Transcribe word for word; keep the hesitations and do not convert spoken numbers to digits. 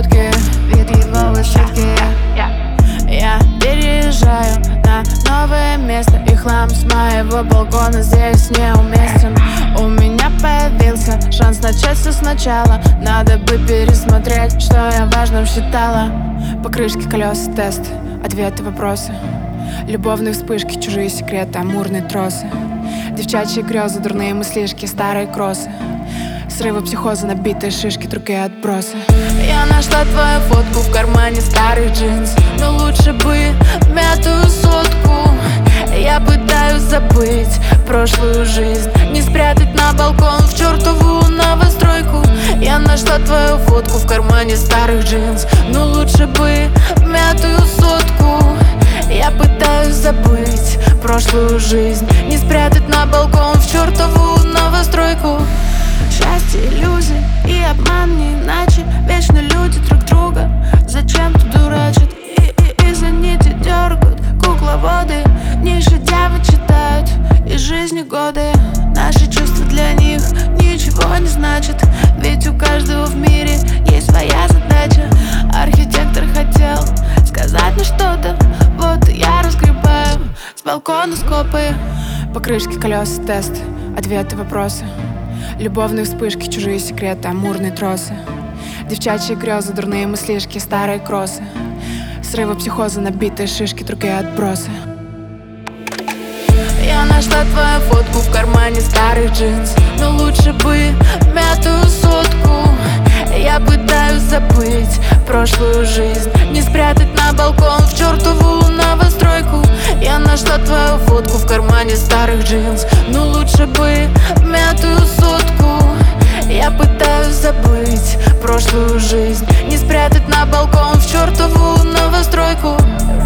фотки, вид его высотки. Я переезжаю на новое место, и хлам с моего балкона здесь неуместен. У меня появился шанс начать все сначала. Надо бы пересмотреть, что я важным считала. Покрышки, колеса, тест, ответы, вопросы. Любовные вспышки, чужие секреты, амурные тросы. Девчачьи грезы, дурные мыслишки, старые кроссы. Срывы психоза, набитые шишки, другие отбросы. Я нашла твою фотку в кармане старых джинс, но лучше бы мятую сотку. Я пытаюсь забыть прошлую жизнь, не спрятать на балкон в чертову новостройку. Я нашла твою фотку в кармане старых джинс, но лучше бы мятую сотку. Я пытаюсь забыть прошлую жизнь, не спрятать на балкон в чертову новостройку. Счастье, иллюзии и обман, не иначе. Вечно люди друг друга зачем-то дурачат и, и, и за нити дергают кукловоды. Не шедевры читают из жизни годы. Наши чувства для них ничего не значат, ведь у каждого в мире есть своя задача. Архитектор хотел сказать мне что-то, вот и я разгребаю с балкона скопы. Покрышки, колеса, тест, ответы, вопросы. Любовные вспышки, чужие секреты, амурные тросы. Девчачьи грезы, дурные мыслишки, старые кроссы. Срывы психоза, набитые шишки, другие отбросы. Я нашла твою фотку в кармане старых джинс, но лучше бы мятую сотку. Я пытаюсь забыть прошлую жизнь, не спрятать на балкон в чертову новостройку. Я нашла твою фотку в кармане старых джинс, но лучше бы мятую сотку. Я пытаюсь забыть прошлую жизнь, не спрятать на балкон в чертову новостройку.